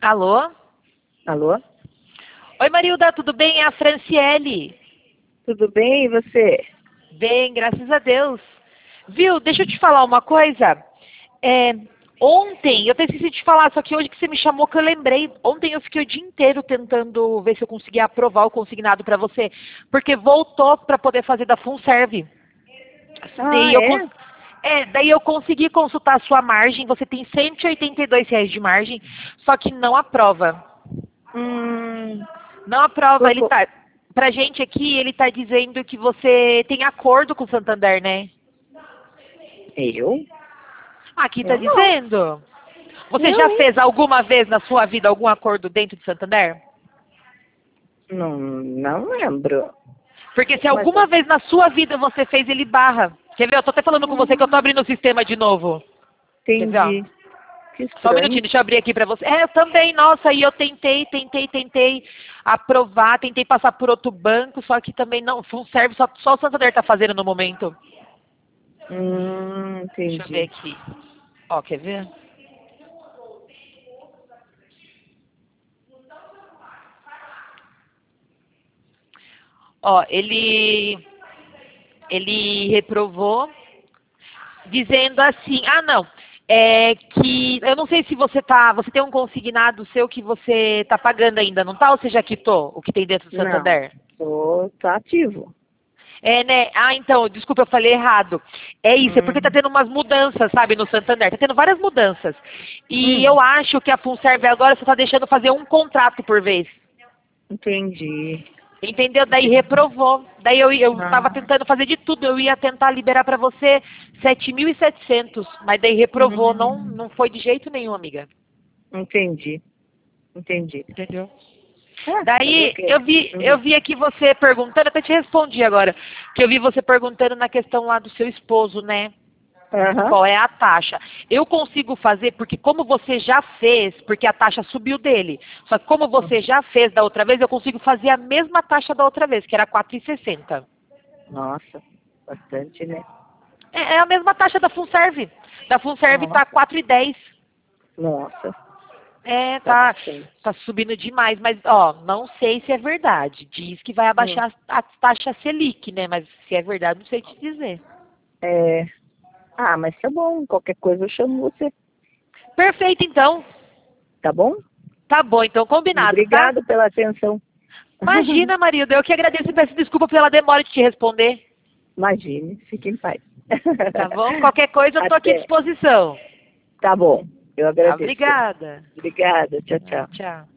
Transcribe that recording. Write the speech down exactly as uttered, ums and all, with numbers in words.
Alô? Alô? Oi, Marilda, tudo bem? É a Franciele. Tudo bem, e você? Bem, graças a Deus. Viu, deixa eu te falar uma coisa. É, ontem, eu até esqueci de falar, só que hoje que você me chamou que eu lembrei. Ontem eu fiquei o dia inteiro tentando ver se eu conseguia aprovar o consignado para você, porque voltou para poder fazer da FunServe. Ah, Daí eu, cons- é? é, daí eu consegui consultar a sua margem, você tem cento e oitenta e dois reais de margem, só que não aprova. Hum, Não aprova, por ele co- tá. Pra gente aqui, ele tá dizendo que você tem acordo com o Santander, né? eu? Aqui tá Eu não. dizendo. Você Eu, já hein? fez alguma vez na sua vida algum acordo dentro do Santander? Não, não lembro. Porque se Mas, alguma vez na sua vida você fez, ele barra. Quer ver? Eu tô até falando com você que eu tô hum, abrindo o sistema de novo. Quer ver, ó? entendi. Que Só um minutinho, estranho. deixa eu abrir aqui pra você. É, eu também, nossa, e eu tentei, tentei, tentei aprovar, tentei passar por outro banco, só que também não, não serve, só, só o Santander tá fazendo no momento. Hum, Deixa eu ver entendi. aqui. Ó, quer ver? Ó, ele, ele reprovou, dizendo assim, ah não, é que, eu não sei se você tá, você tem um consignado seu que você tá pagando ainda, não tá? Ou você já quitou o que tem dentro do Não, Santander? tô, tô ativo. É, né? Ah, então, desculpa, eu falei errado. É isso, é porque tá Hum, tendo umas mudanças, sabe, no Santander. Tá tendo várias mudanças. E hum, eu acho que a FunServe agora só tá deixando fazer um contrato por vez. entendi. Entendeu? Daí Entendi. reprovou. Daí eu, eu tava Ah, tentando fazer de tudo. Eu ia tentar liberar pra você sete mil e setecentos, mas daí reprovou. Não, hum, não foi de jeito nenhum, amiga. entendi. Entendi. Entendeu? Ah, fazer o Daí quê? eu vi, eu Hum, vi aqui você perguntando, até te respondi agora, que eu vi você perguntando na questão lá do seu esposo, né? Aham. Qual é a taxa? Eu consigo fazer, porque como você já fez, porque a taxa subiu dele. Só que como você já fez da outra vez, eu consigo fazer a mesma taxa da outra vez, que era quatro e sessenta. Nossa, bastante, né? É, é a mesma taxa da FunServe. Da FunServe tá Nossa, quatro e dez. nossa, É, tá tá, bastante. tá subindo demais, mas ó, não sei se é verdade. Diz que vai Hum, abaixar a taxa Selic, né? Mas se é verdade, não sei te dizer. é... Ah, mas tá bom, qualquer coisa eu chamo você, Perfeito, então. tá bom? Tá bom, então E combinado, tá? obrigado pela atenção. Imagina, Marilda, eu que agradeço e peço desculpa pela demora de te responder. Imagine, fique em paz. Tá bom? Qualquer coisa, eu tô aqui à Até. disposição. Tá bom, eu Tá, agradeço. obrigada. Obrigada, tchau, Ah, tchau. tchau.